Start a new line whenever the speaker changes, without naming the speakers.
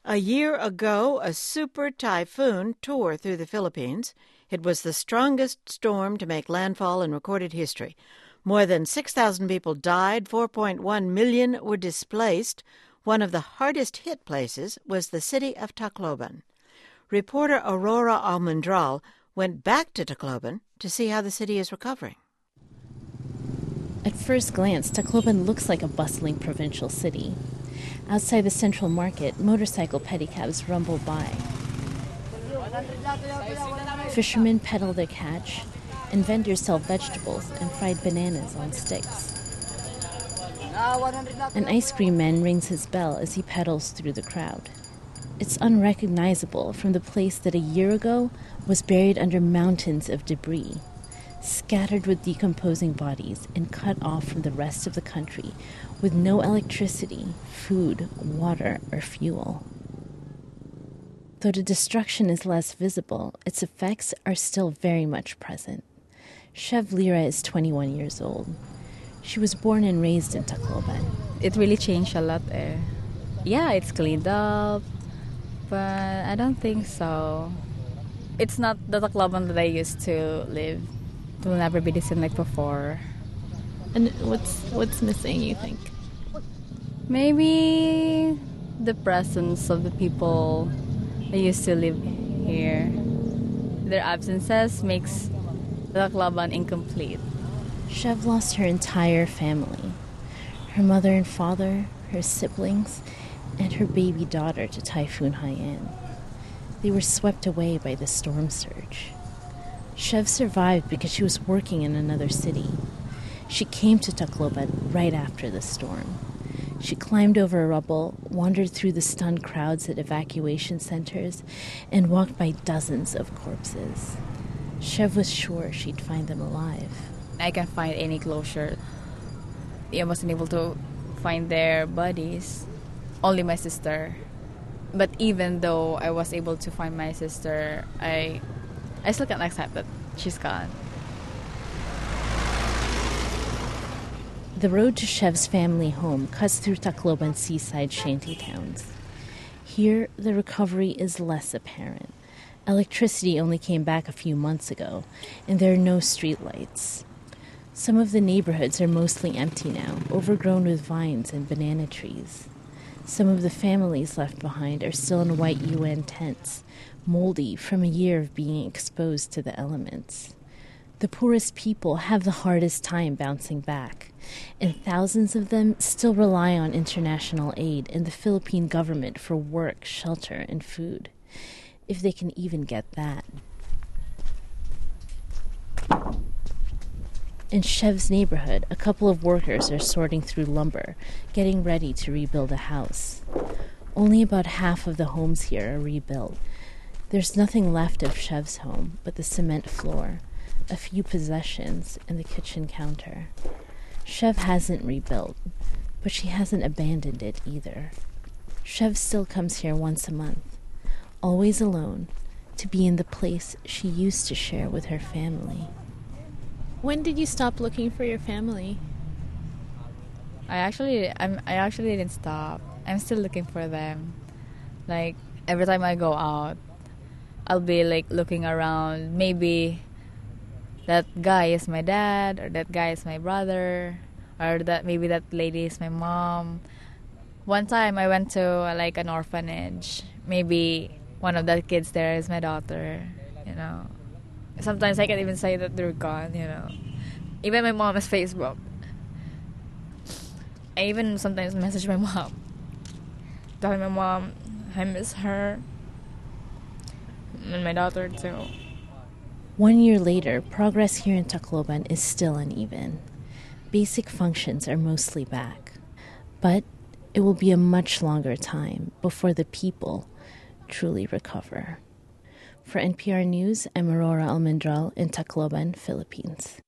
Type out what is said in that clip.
A year ago, a super typhoon tore through the Philippines. It was the strongest storm to make landfall in recorded history. More than 6,000 people died, 4.1 million were displaced. One of the hardest hit places was the city of Tacloban. Reporter Aurora Almendral went back to Tacloban to see how the city is recovering.
At first glance, Tacloban looks like a bustling provincial city. Outside the central market, motorcycle pedicabs rumble by. Fishermen peddle their catch, and vendors sell vegetables and fried bananas on sticks. An ice cream man rings his bell as he pedals through the crowd. It's unrecognizable from the place that a year ago was buried under mountains of debris, scattered with decomposing bodies and cut off from the rest of the country with no electricity, food, water, or fuel. Though the destruction is less visible, its effects are still very much present. Chev Lira is 21 years old. She was born and raised in Tacloban.
It really changed a lot. Yeah, it's cleaned up, but I don't think so. It's not the Tacloban that I used to live. It will never be the same like before.
And what's missing, you think?
Maybe the presence of the people that used to live here. Their absences makes the Tacloban incomplete.
Chev lost her entire family. Her mother and father, her siblings, and her baby daughter to Typhoon Haiyan. They were swept away by the storm surge. Chev survived because she was working in another city. She came to Tacloban right after the storm. She climbed over rubble, wandered through the stunned crowds at evacuation centers, and walked by dozens of corpses. Chev was sure she'd find them alive.
I can't find any closure. I wasn't able to find their bodies. Only my sister. But even though I was able to find my sister, I still can't accept that she's gone.
The road to Chev's family home cuts through Tacloban's seaside shanty towns. Here, the recovery is less apparent. Electricity only came back a few months ago, and there are no streetlights. Some of the neighborhoods are mostly empty now, overgrown with vines and banana trees. Some of the families left behind are still in white UN tents, moldy from a year of being exposed to the elements. The poorest people have the hardest time bouncing back, and thousands of them still rely on international aid and the Philippine government for work, shelter, and food, if they can even get that. In Chev's neighborhood, a couple of workers are sorting through lumber, getting ready to rebuild a house. Only about half of the homes here are rebuilt. There's nothing left of Chev's home but the cement floor, a few possessions, and the kitchen counter. Chev hasn't rebuilt, but she hasn't abandoned it either. Chev still comes here once a month, always alone, to be in the place she used to share with her family.
When did you stop looking for your family?
I actually didn't stop. I'm still looking for them. Like every time I go out, I'll be like looking around. Maybe that guy is my dad, or that guy is my brother, or that maybe that lady is my mom. One time I went to like an orphanage. Maybe one of the kids there is my daughter, you know. Sometimes I can't even say that they're gone, you know. Even my mom has Facebook. I even sometimes message my mom. Telling my mom I miss her. And my daughter too.
1 year later, progress here in Tacloban is still uneven. Basic functions are mostly back. But it will be a much longer time before the people truly recover. For NPR News, I'm Aurora Almendral in Tacloban, Philippines.